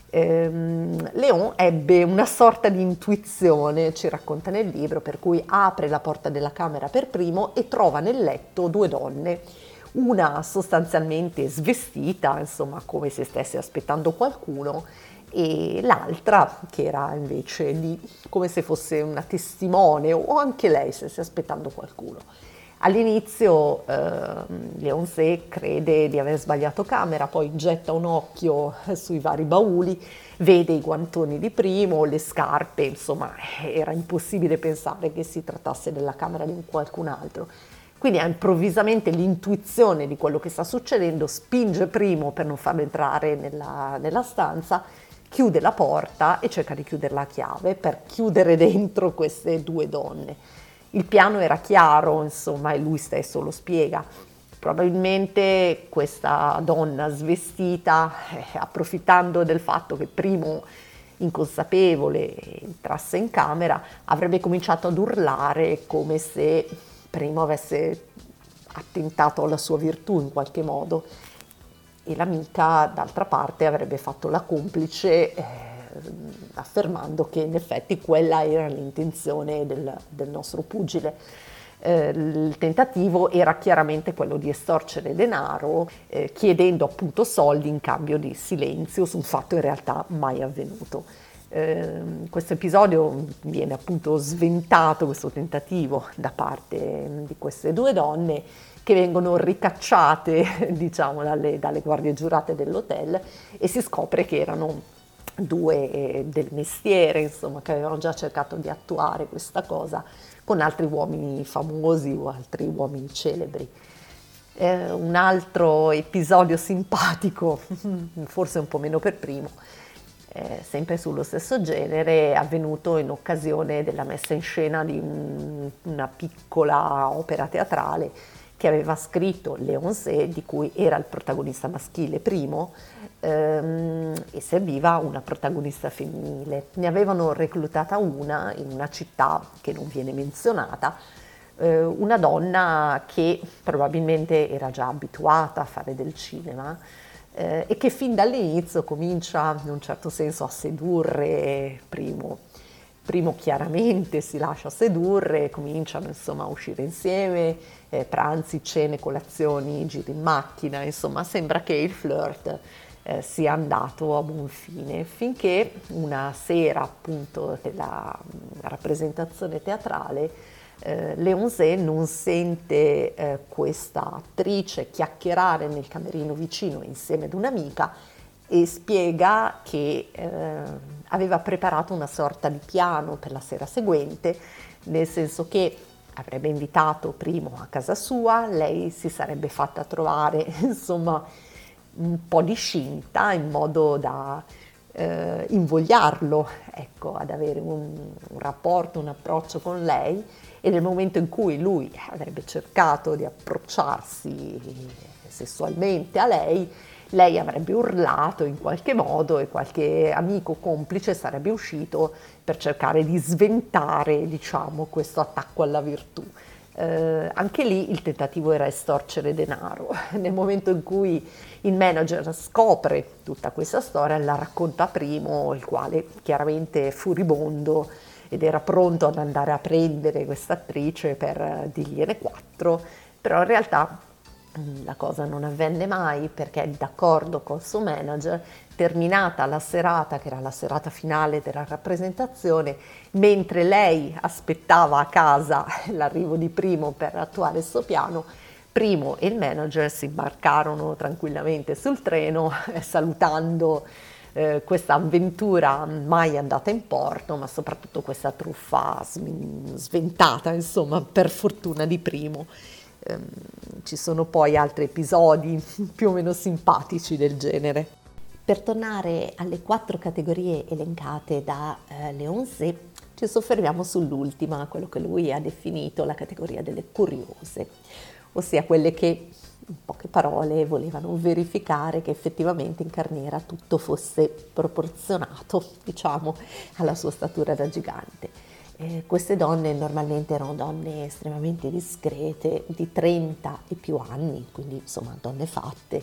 Ehm, Léon ebbe una sorta di intuizione, ci racconta nel libro, per cui apre la porta della camera per Primo e trova nel letto due donne, una sostanzialmente svestita, insomma come se stesse aspettando qualcuno, e l'altra che era invece lì come se fosse una testimone o anche lei stesse aspettando qualcuno. All'inizio eh, Leoncé crede di aver sbagliato camera, poi getta un occhio sui vari bauli, vede i guantoni di Primo, le scarpe, insomma era impossibile pensare che si trattasse della camera di qualcun altro. Quindi ha improvvisamente l'intuizione di quello che sta succedendo, spinge Primo per non farlo entrare nella, nella stanza, chiude la porta e cerca di chiuderla a chiave per chiudere dentro queste due donne. Il piano era chiaro, insomma, e lui stesso lo spiega. Probabilmente questa donna svestita, eh, approfittando del fatto che Primo, inconsapevole, entrasse in camera, avrebbe cominciato ad urlare come se Primo avesse attentato alla sua virtù in qualche modo. E l'amica, d'altra parte, avrebbe fatto la complice, eh, affermando che in effetti quella era l'intenzione del, del nostro pugile. Eh, il tentativo era chiaramente quello di estorcere denaro, eh, chiedendo appunto soldi in cambio di silenzio su un fatto in realtà mai avvenuto. Eh, questo episodio viene appunto sventato, questo tentativo, da parte di queste due donne, che vengono ricacciate, diciamo, dalle, dalle guardie giurate dell'hotel, e si scopre che erano due del mestiere, insomma, che avevano già cercato di attuare questa cosa con altri uomini famosi o altri uomini celebri. Eh, un altro episodio simpatico, forse un po' meno per Primo, eh, sempre sullo stesso genere, è avvenuto in occasione della messa in scena di un, una piccola opera teatrale che aveva scritto Leoncé, di cui era il protagonista maschile Primo, ehm, e serviva una protagonista femminile. Ne avevano reclutata una in una città che non viene menzionata, eh, una donna che probabilmente era già abituata a fare del cinema, eh, e che fin dall'inizio comincia in un certo senso a sedurre Primo. Primo chiaramente si lascia sedurre, cominciano insomma a uscire insieme, eh, pranzi, cene, colazioni, giri in macchina, insomma sembra che il flirt eh, sia andato a buon fine, finché una sera appunto della rappresentazione teatrale eh, Leoncé non sente eh, questa attrice chiacchierare nel camerino vicino insieme ad un'amica e spiega che eh, aveva preparato una sorta di piano per la sera seguente, nel senso che avrebbe invitato Primo a casa sua, lei si sarebbe fatta trovare insomma un po' discinta in modo da eh, invogliarlo, ecco, ad avere un, un rapporto, un approccio con lei, e nel momento in cui lui avrebbe cercato di approcciarsi sessualmente a lei, lei avrebbe urlato in qualche modo e qualche amico complice sarebbe uscito per cercare di sventare, diciamo, questo attacco alla virtù. Eh, anche lì il tentativo era estorcere denaro. Nel momento in cui il manager scopre tutta questa storia, la racconta a Primo, il quale chiaramente è furibondo ed era pronto ad andare a prendere questa attrice per dirgliene quattro, però in realtà la cosa non avvenne mai, perché d'accordo col suo manager, terminata la serata, che era la serata finale della rappresentazione, mentre lei aspettava a casa l'arrivo di Primo per attuare il suo piano, Primo e il manager si imbarcarono tranquillamente sul treno, salutando eh, questa avventura mai andata in porto, ma soprattutto questa truffa sventata, insomma, per fortuna di Primo. Eh, ci sono poi altri episodi più o meno simpatici del genere. Per tornare alle quattro categorie elencate da eh, Léon Zé, ci soffermiamo sull'ultima, quello che lui ha definito la categoria delle curiose, ossia quelle che, in poche parole, volevano verificare che effettivamente in Carnera tutto fosse proporzionato, diciamo, alla sua statura da gigante. Eh, queste donne normalmente erano donne estremamente discrete, di trenta e più anni, quindi insomma donne fatte,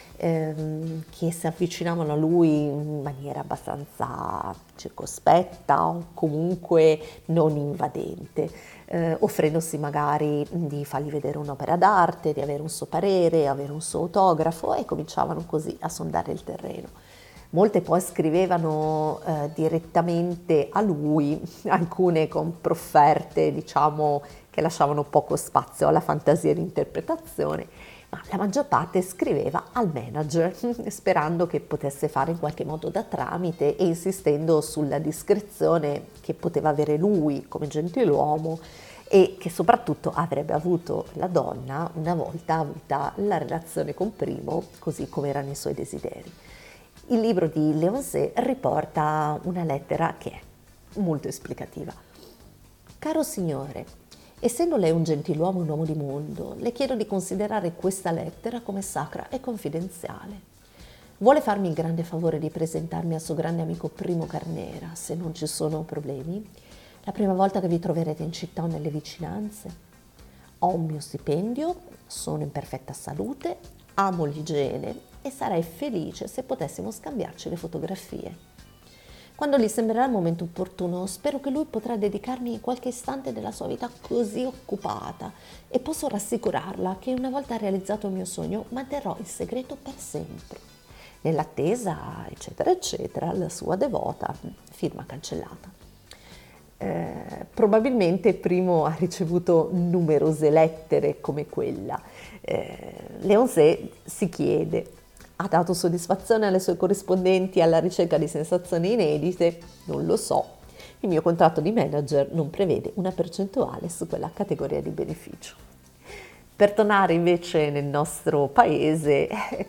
ehm, che si avvicinavano a lui in maniera abbastanza circospetta o comunque non invadente, eh, offrendosi magari di fargli vedere un'opera d'arte, di avere un suo parere, avere un suo autografo, e cominciavano così a sondare il terreno. Molte poi scrivevano eh, direttamente a lui, alcune con profferte, diciamo, che lasciavano poco spazio alla fantasia di interpretazione, ma la maggior parte scriveva al manager, sperando che potesse fare in qualche modo da tramite e insistendo sulla discrezione che poteva avere lui come gentiluomo e che soprattutto avrebbe avuto la donna una volta avuta la relazione con Primo, così come erano i suoi desideri. Il libro di Léon Zé riporta una lettera che è molto esplicativa. Caro signore, essendo lei un gentiluomo e un uomo di mondo, le chiedo di considerare questa lettera come sacra e confidenziale. Vuole farmi il grande favore di presentarmi al suo grande amico Primo Carnera, se non ci sono problemi, la prima volta che vi troverete in città o nelle vicinanze. Ho un mio stipendio, sono in perfetta salute, amo l'igiene e sarei felice se potessimo scambiarci le fotografie. Quando gli sembrerà il momento opportuno, spero che lui potrà dedicarmi qualche istante della sua vita così occupata e posso rassicurarla che una volta realizzato il mio sogno manterrò il segreto per sempre. Nell'attesa, eccetera, eccetera, la sua devota, firma cancellata. Eh, probabilmente Primo ha ricevuto numerose lettere come quella. Eh, Léon Zé si chiede: ha dato soddisfazione alle sue corrispondenti alla ricerca di sensazioni inedite? Non lo so. Il mio contratto di manager non prevede una percentuale su quella categoria di beneficio. Per tornare invece nel nostro paese,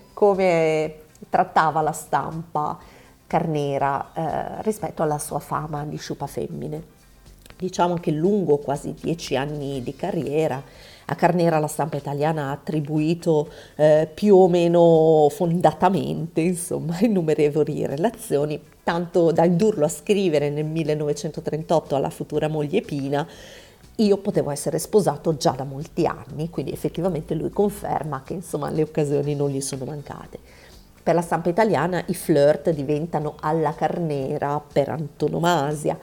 come trattava la stampa Carnera eh, rispetto alla sua fama di sciupa femmine. Diciamo che lungo quasi dieci anni di carriera a Carnera la stampa italiana ha attribuito eh, più o meno fondatamente, insomma, innumerevoli relazioni, tanto da indurlo a scrivere nel millenovecentotrentotto alla futura moglie Pina: io potevo essere sposato già da molti anni, quindi effettivamente lui conferma che insomma le occasioni non gli sono mancate. Per la stampa italiana i flirt diventano alla Carnera per antonomasia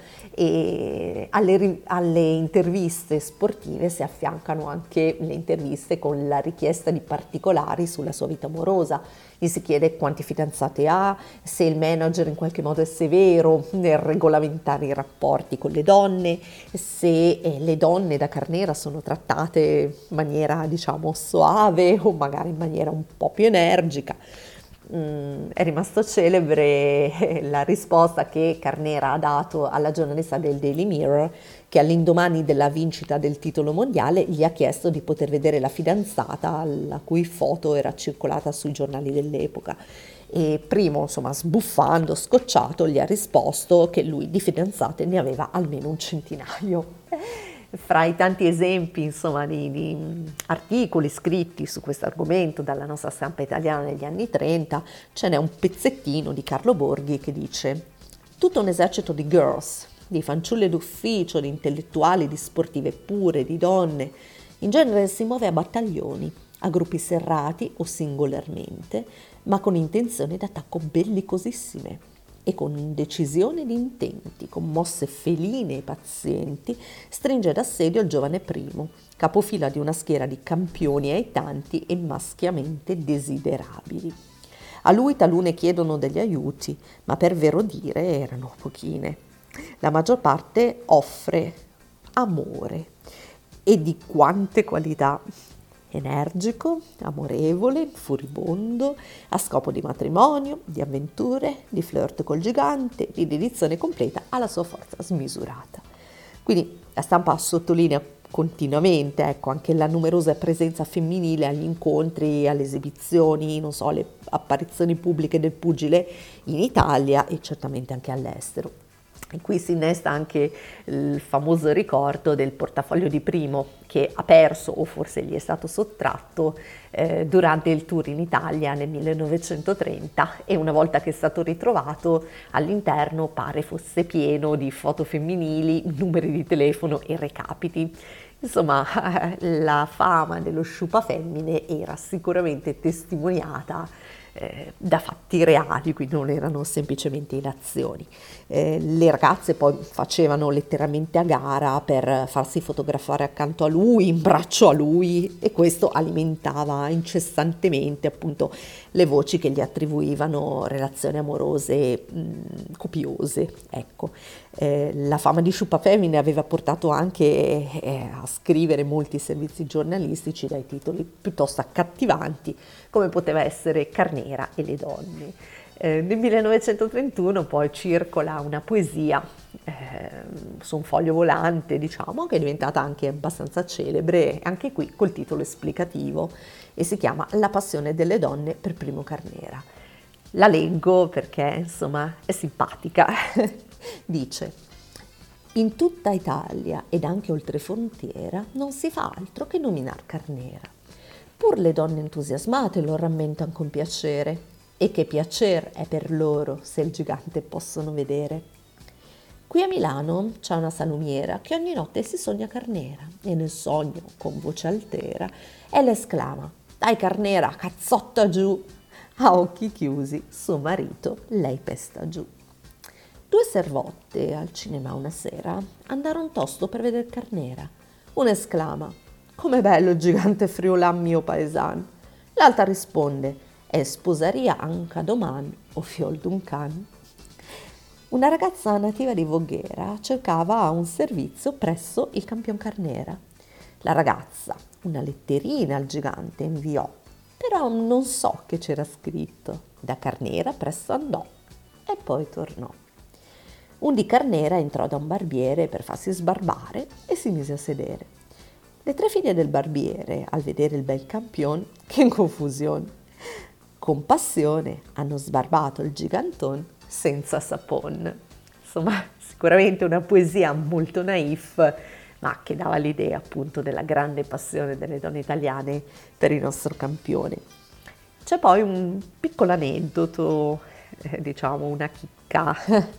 e alle, alle interviste sportive si affiancano anche le interviste con la richiesta di particolari sulla sua vita amorosa. Gli si chiede quanti fidanzati ha, se il manager in qualche modo è severo nel regolamentare i rapporti con le donne, se eh, le donne da Carnera sono trattate in maniera, diciamo, soave o magari in maniera un po' più energica. Mm, è rimasto celebre la risposta che Carnera ha dato alla giornalista del Daily Mirror, che all'indomani della vincita del titolo mondiale gli ha chiesto di poter vedere la fidanzata, la cui foto era circolata sui giornali dell'epoca. E Primo, insomma, sbuffando, scocciato, gli ha risposto che lui di fidanzate ne aveva almeno un centinaio. Fra i tanti esempi, insomma, di, di articoli scritti su questo argomento dalla nostra stampa italiana negli anni trenta, ce n'è un pezzettino di Carlo Borghi che dice: tutto un esercito di girls, di fanciulle d'ufficio, di intellettuali, di sportive pure, di donne, in genere si muove a battaglioni, a gruppi serrati o singolarmente, ma con intenzioni d'attacco bellicosissime e con decisione di intenti, con mosse feline e pazienti, stringe d'assedio il giovane Primo, capofila di una schiera di campioni aitanti e maschiamente desiderabili. A lui talune chiedono degli aiuti, ma per vero dire erano pochine. La maggior parte offre amore, e di quante qualità. energico, amorevole, furibondo, a scopo di matrimonio, di avventure, di flirt col gigante, di dedizione completa alla sua forza smisurata. Quindi la stampa sottolinea continuamente, ecco, anche la numerosa presenza femminile agli incontri, alle esibizioni, non so, le apparizioni pubbliche del pugile in Italia e certamente anche all'estero. E qui si innesta anche il famoso ricordo del portafoglio di Primo che ha perso, o forse gli è stato sottratto, eh, durante il tour in Italia nel millenovecentotrenta, e una volta che è stato ritrovato all'interno pare fosse pieno di foto femminili, numeri di telefono e recapiti. Insomma, la fama dello sciupafemmine era sicuramente testimoniata eh, da fatti reali, quindi non erano semplicemente ilazioni. Eh, le ragazze poi facevano letteralmente a gara per farsi fotografare accanto a lui, in braccio a lui, e questo alimentava incessantemente appunto le voci che gli attribuivano relazioni amorose mh, copiose. Ecco. Eh, la fama di sciupafemmine aveva portato anche eh, a scrivere molti servizi giornalistici dai titoli piuttosto accattivanti, come poteva essere Carnera e le donne. Eh, nel millenovecentotrentuno poi circola una poesia eh, su un foglio volante, diciamo, che è diventata anche abbastanza celebre, anche qui col titolo esplicativo, e si chiama La passione delle donne per Primo Carnera. La leggo perché, insomma, è simpatica. Dice: in tutta Italia ed anche oltre frontiera non si fa altro che nominar Carnera. Pur le donne entusiasmate lo rammentan con piacere, e che piacer è per loro se il gigante possono vedere. Qui a Milano c'è una salumiera che ogni notte si sogna Carnera, e nel sogno, con voce altera, ella esclama: dai Carnera, cazzotta giù! A occhi chiusi suo marito lei pesta giù. Due servotte al cinema una sera andarono tosto per vedere Carnera. Una esclama: com'è bello il gigante friulan mio paesan. L'altra risponde: e sposaria anca doman o fiol d'un can. Una ragazza nativa di Voghera cercava un servizio presso il campion Carnera. La ragazza una letterina al gigante inviò, però non so che c'era scritto. Da Carnera presto andò e poi tornò. Un dì Carnera entrò da un barbiere per farsi sbarbare e si mise a sedere. Le tre figlie del barbiere, al vedere il bel campion, che confusione, con passione hanno sbarbato il giganton senza sapon. Insomma, sicuramente una poesia molto naif, ma che dava l'idea appunto della grande passione delle donne italiane per il nostro campione. C'è poi un piccolo aneddoto, eh, diciamo una chicca,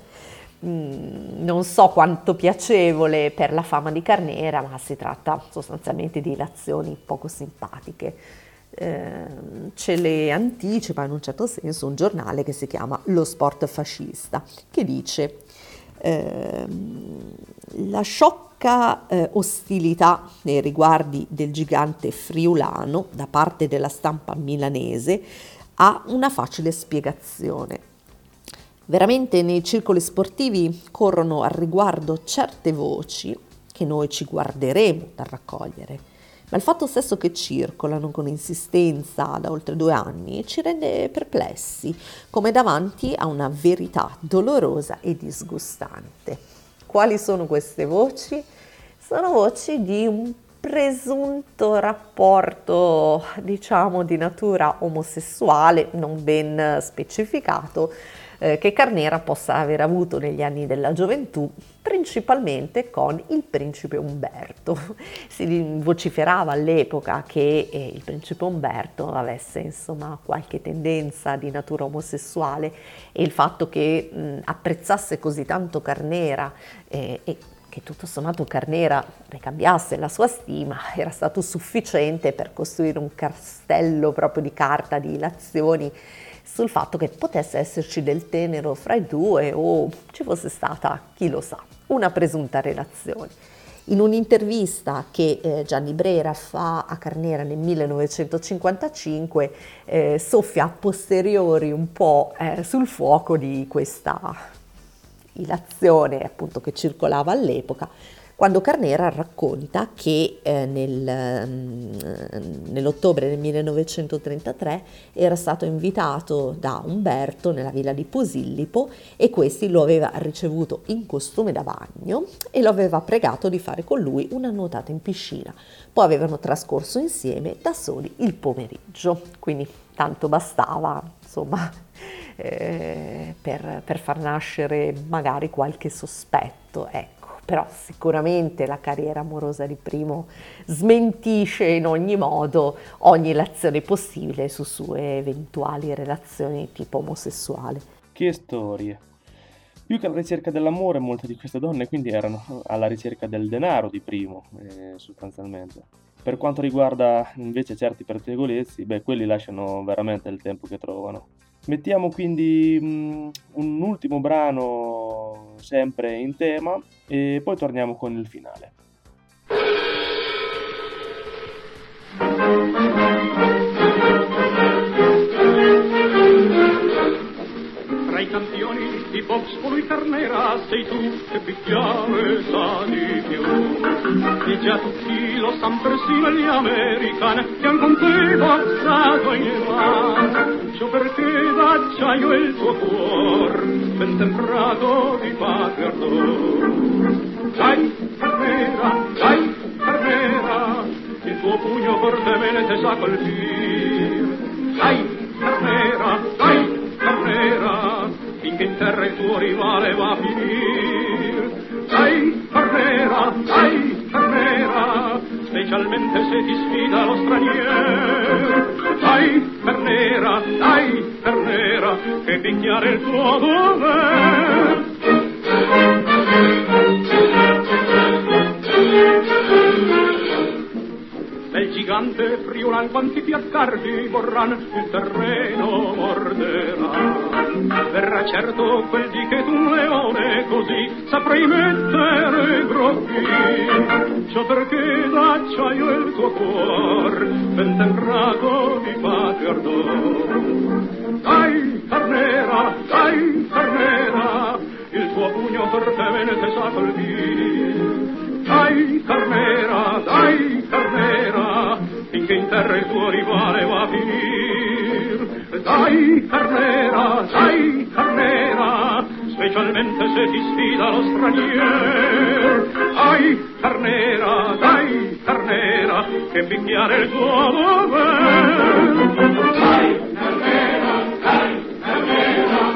non so quanto piacevole per la fama di Carnera, ma si tratta sostanzialmente di ilazioni poco simpatiche. Eh, ce le anticipa in un certo senso un giornale che si chiama Lo Sport Fascista, che dice eh, la sciocca eh, ostilità nei riguardi del gigante friulano da parte della stampa milanese ha una facile spiegazione. Veramente nei circoli sportivi corrono al riguardo certe voci che noi ci guarderemo dal raccogliere, ma il fatto stesso che circolano con insistenza da oltre due anni ci rende perplessi, come davanti a una verità dolorosa e disgustante. Quali sono queste voci? Sono voci di un presunto rapporto, diciamo, di natura omosessuale, non ben specificato, eh, che Carnera possa aver avuto negli anni della gioventù, principalmente con il principe Umberto. Si vociferava all'epoca che eh, il principe Umberto avesse insomma qualche tendenza di natura omosessuale, e il fatto che mh, apprezzasse così tanto Carnera eh, e che tutto sommato Carnera ricambiasse la sua stima era stato sufficiente per costruire un castello proprio di carta di ilazioni sul fatto che potesse esserci del tenero fra i due, o ci fosse stata, chi lo sa, una presunta relazione. In un'intervista che eh, Gianni Brera fa a Carnera nel millenovecentocinquantacinque eh, soffia a posteriori un po' eh, sul fuoco di questa ilazione appunto che circolava all'epoca, quando Carnera racconta che eh, nel, mm, nell'ottobre del millenovecentotrentatré era stato invitato da Umberto nella villa di Posillipo e questi lo aveva ricevuto in costume da bagno e lo aveva pregato di fare con lui una nuotata in piscina. Poi avevano trascorso insieme da soli il pomeriggio, quindi tanto bastava, insomma, eh, per, per far nascere magari qualche sospetto, ecco. Però sicuramente la carriera amorosa di Primo smentisce in ogni modo ogni lezione possibile su sue eventuali relazioni tipo omosessuale. Che storie! Più che alla ricerca dell'amore, molte di queste donne quindi erano alla ricerca del denaro di Primo, eh, sostanzialmente. Per quanto riguarda invece certi pettegolezzi, beh, quelli lasciano veramente il tempo che trovano. Mettiamo quindi mh, un ultimo brano sempre in tema e poi torniamo con il finale. Tra i campioni di box colui Carnera sei tu che picchiare sa di più. E già tutti lo san, persino gli americani che han con te boxato in Iran. Ciò perché d'acciaio è il tuo cuor ben temprato di patria ardor. Dai Carnera, dai Carnera, il tuo pugno fortemente sa colpir. Dai Carnera, dai Carnera, finché in terra il tuo rivale va a finir. Dai Carnera, dai Carnera, specialmente se ti sfida lo straniero. Dai Carnera, dai Carnera, che picchiare il tuo dover. Bel gigante Friulan, quanti piattardi vorran, il terreno morderà. Verrà certo quel di che tu un leone così saprai mettere grocchi. Ciò perché d'acciaio è il tuo cuor ben temprato di patria ardor. Dai Carnera, dai Carnera, il tuo pugno fortemente sa colpir. Dai Carnera, dai Carnera, finché in terra il tuo rivale va a finir. Dai Carnera, dai Carnera, specialmente se ti sfida lo straniero. Dai Carnera, dai Carnera, che picchiare il tuo dover. Dai Carnera, dai Carnera,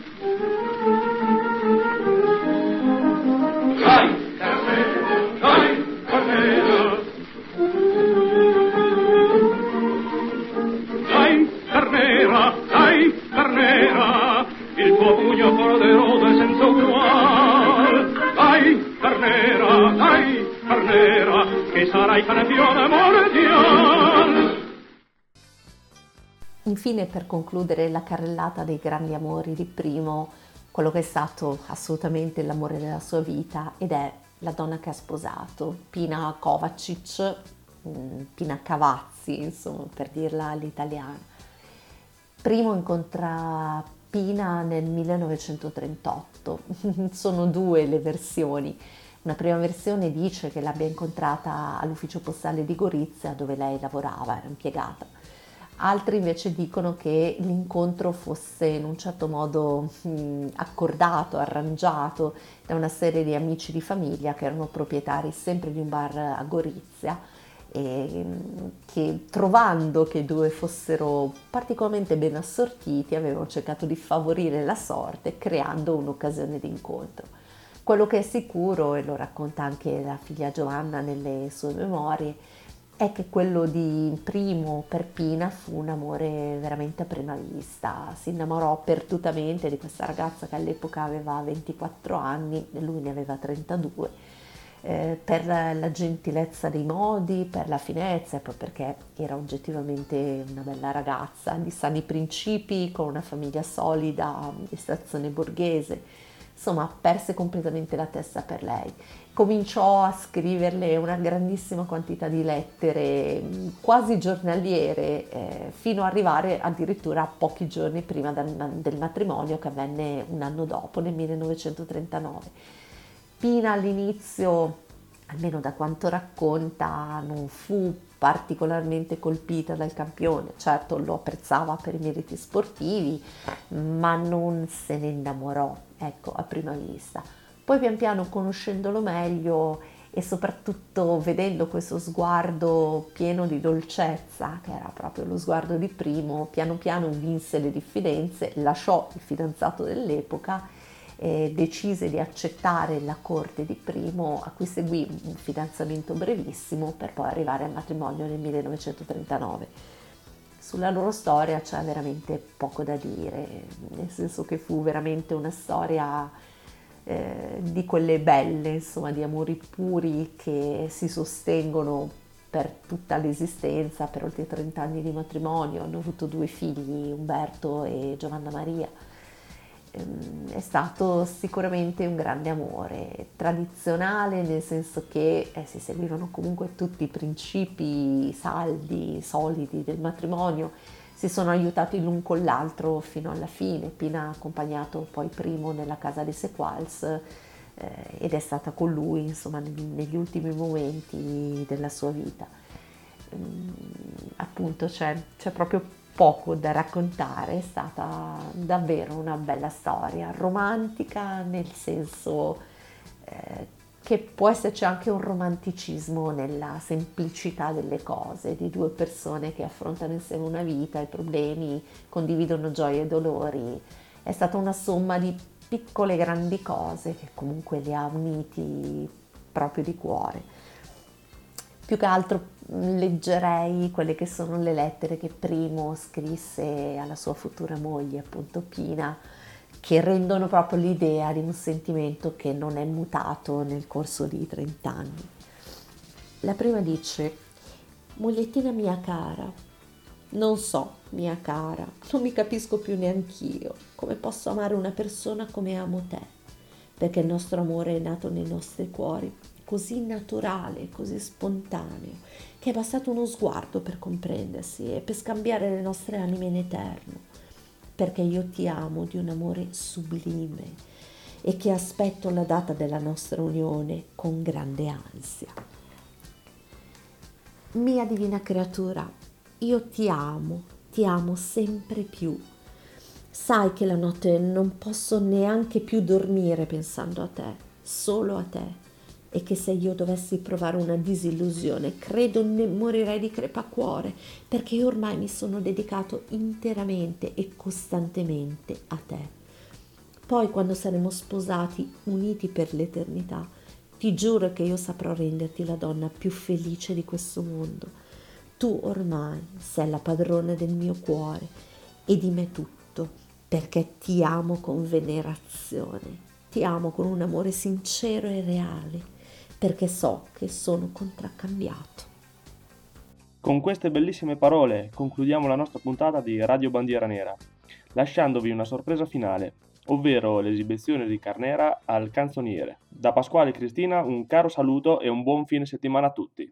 Carnera, il tuo pugno poderoso e senza ugual. Dai Carnera, dai Carnera, che sarai campione mondiale. Infine, per concludere la carrellata dei grandi amori di Primo, quello che è stato assolutamente l'amore della sua vita ed è la donna che ha sposato, Pina Kovačić, Pina Cavazzi, insomma, per dirla all'italiana. Primo incontra Pina nel millenovecentotrentotto, sono due le versioni. Una prima versione dice che l'abbia incontrata all'ufficio postale di Gorizia dove lei lavorava, era impiegata. Altri invece dicono che l'incontro fosse in un certo modo mh, accordato, arrangiato da una serie di amici di famiglia che erano proprietari sempre di un bar a Gorizia, e che trovando che i due fossero particolarmente ben assortiti avevano cercato di favorire la sorte creando un'occasione di incontro. Quello che è sicuro, e lo racconta anche la figlia Giovanna nelle sue memorie, è che quello di Primo per Pina fu un amore veramente a prima vista. Si innamorò perdutamente di questa ragazza che all'epoca aveva ventiquattro anni e lui ne aveva trentadue. Eh, per la gentilezza dei modi, per la finezza e poi perché era oggettivamente una bella ragazza di sani principi, con una famiglia solida, estrazione borghese. Insomma, perse completamente la testa per lei. Cominciò a scriverle una grandissima quantità di lettere, quasi giornaliere, eh, fino ad arrivare addirittura a pochi giorni prima del, del matrimonio, che avvenne un anno dopo, nel millenovecentotrentanove. Pina all'inizio almeno da quanto racconta, non fu particolarmente colpita dal campione. Certo, lo apprezzava per i meriti sportivi, ma non se ne innamorò, ecco, a prima vista. Poi pian piano, conoscendolo meglio e soprattutto vedendo questo sguardo pieno di dolcezza, che era proprio lo sguardo di Primo, piano piano vinse le diffidenze, lasciò il fidanzato dell'epoca, eh, decise di accettare la corte di Primo, a cui seguì un fidanzamento brevissimo per poi arrivare al matrimonio nel millenovecentotrentanove. Sulla loro storia c'è veramente poco da dire, nel senso che fu veramente una storia eh, di quelle belle, insomma, di amori puri che si sostengono per tutta l'esistenza, per oltre trenta anni di matrimonio. Hanno avuto due figli, Umberto e Giovanna Maria. È stato sicuramente un grande amore, tradizionale nel senso che eh, si seguivano comunque tutti i principi saldi, solidi del matrimonio, si sono aiutati l'un con l'altro fino alla fine. Pina ha accompagnato poi Primo nella casa dei Sequals eh, ed è stata con lui, insomma, negli ultimi momenti della sua vita. Ehm, appunto c'è, c'è proprio poco da raccontare, è stata davvero una bella storia, romantica nel senso eh, che può esserci anche un romanticismo nella semplicità delle cose, di due persone che affrontano insieme una vita, i problemi, condividono gioie e dolori. È stata una somma di piccole e grandi cose che comunque li ha uniti proprio di cuore. Più che altro leggerei quelle che sono le lettere che Primo scrisse alla sua futura moglie, appunto Pina, che rendono proprio l'idea di un sentimento che non è mutato nel corso di trent'anni. La prima dice: mogliettina mia cara, non so, mia cara, non mi capisco più neanch'io come posso amare una persona come amo te, perché il nostro amore è nato nei nostri cuori, così naturale, così spontaneo, che è bastato uno sguardo per comprendersi e per scambiare le nostre anime in eterno, perché io ti amo di un amore sublime e che aspetto la data della nostra unione con grande ansia. Mia divina creatura, io ti amo, ti amo sempre più. Sai che la notte non posso neanche più dormire pensando a te, solo a te, e che se io dovessi provare una disillusione, credo ne morirei di crepacuore, perché io ormai mi sono dedicato interamente e costantemente a te. Poi, quando saremo sposati, uniti per l'eternità, ti giuro che io saprò renderti la donna più felice di questo mondo. Tu ormai sei la padrona del mio cuore e di me tutto, perché ti amo con venerazione, ti amo con un amore sincero e reale, perché so che sono contraccambiato. Con queste bellissime parole concludiamo la nostra puntata di Radio Bandiera Nera, lasciandovi una sorpresa finale, ovvero l'esibizione di Carnera al Canzoniere. Da Pasquale e Cristina un caro saluto e un buon fine settimana a tutti.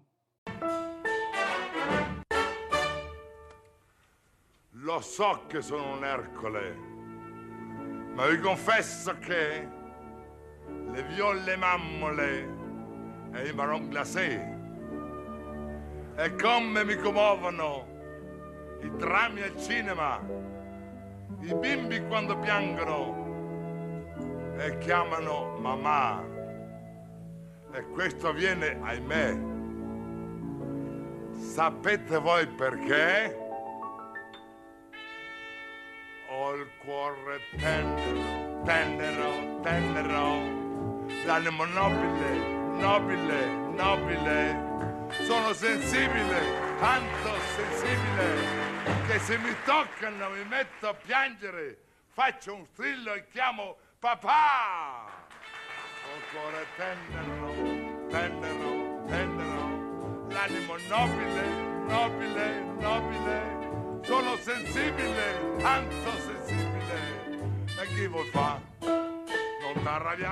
Lo so che sono un Ercole, ma vi confesso che le viole mammole e i marron glacé e come mi commuovono i drammi al cinema, i bimbi quando piangono e chiamano mamma, e questo avviene, ahimè. Sapete voi perché? Ho il cuore tenero, tenero, tenero, l'animo nobile, nobile, nobile. Sono sensibile, tanto sensibile, che se mi toccano mi metto a piangere, faccio un strillo e chiamo papà. Ho il cuore tenero, tenero, tenero, l'animo nobile, nobile, nobile. Sono sensibile, tanto sensibile. E chi vuol fa? Non t'arrabbiare.